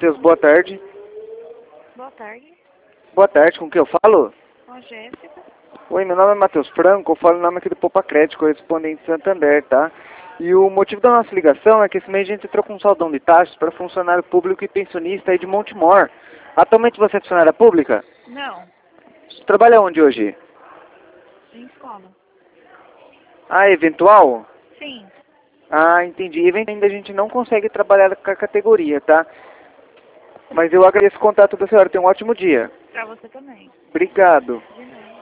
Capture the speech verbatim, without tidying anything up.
Matheus, boa tarde. Boa tarde. Boa tarde, com quem eu falo? Com a Jéssica. Oi, meu nome é Matheus Franco, eu falo o nome aqui do Poupa Crédito, correspondente Santander, tá? E o motivo da nossa ligação é que esse mês a gente entrou com um saldão de taxas para funcionário público e pensionista aí de Montemor. Atualmente você é funcionária pública? Não. Você trabalha onde hoje? Em escola. Ah, eventual? Sim. Ah, entendi. Eventualmente ainda a gente não consegue trabalhar com a categoria, tá? Mas eu agradeço o contato da senhora, tenha um ótimo dia. Pra você também. Obrigado. De nada.